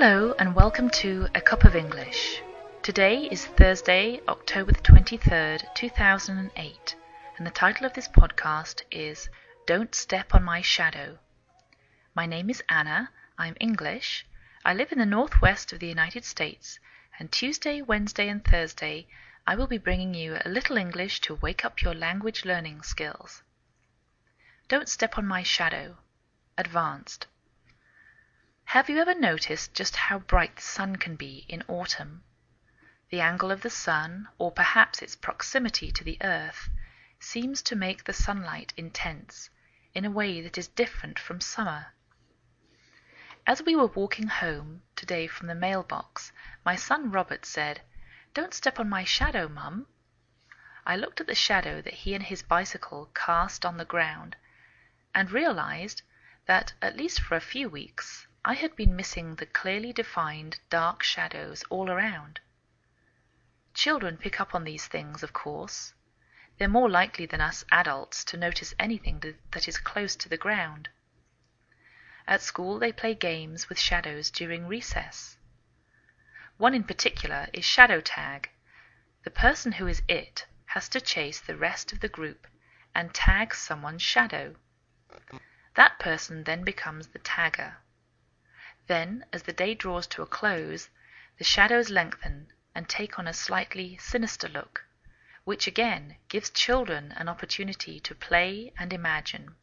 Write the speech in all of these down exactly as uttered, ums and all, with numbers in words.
Hello and welcome to A Cup of English. Today is Thursday, October the twenty-third, two thousand eight, and the title of this podcast is Don't Step on My Shadow. My name is Anna, I'm English, I live in the northwest of the United States, and Tuesday, Wednesday and Thursday I will be bringing you a little English to wake up your language learning skills. Don't step on my shadow. Advanced. Have you ever noticed just how bright the sun can be in autumn? The angle of the sun, or perhaps its proximity to the earth, seems to make the sunlight intense, in a way that is different from summer. As we were walking home today from the mailbox, my son Robert said, "Don't step on my shadow, Mum." I looked at the shadow that he and his bicycle cast on the ground, and realized that, at least for a few weeks, I had been missing the clearly defined dark shadows all around. Children pick up on these things, of course. They're more likely than us adults to notice anything that is close to the ground. At school they play games with shadows during recess. One in particular is shadow tag. The person who is it has to chase the rest of the group and tag someone's shadow. That person then becomes the tagger. Then, as the day draws to a close, the shadows lengthen and take on a slightly sinister look, which again gives children an opportunity to play and imagine.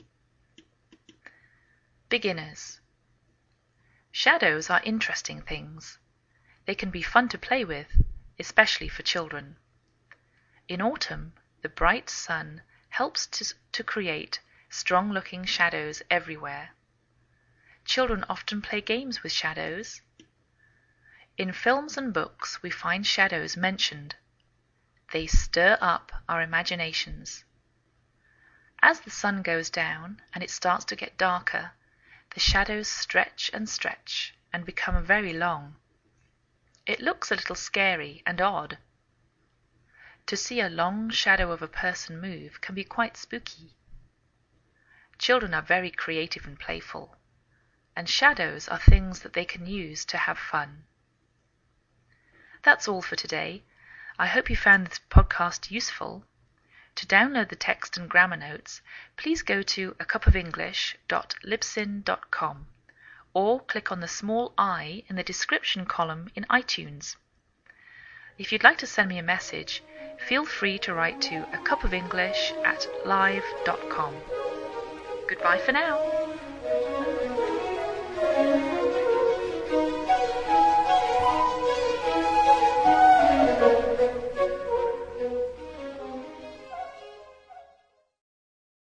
Beginners. Shadows are interesting things. They can be fun to play with, especially for children. In autumn, the bright sun helps to, to create strong-looking shadows everywhere. Children often play games with shadows. In films and books we find shadows mentioned. They stir up our imaginations. As the sun goes down and it starts to get darker, the shadows stretch and stretch and become very long. It looks a little scary and odd. To see a long shadow of a person move can be quite spooky. Children are very creative and playful, and shadows are things that they can use to have fun. That's all for today. I hope you found this podcast useful. To download the text and grammar notes, please go to a cup of english dot libsyn dot com or click on the small I in the description column in iTunes. If you'd like to send me a message, feel free to write to a cup of english at live dot com. Goodbye for now.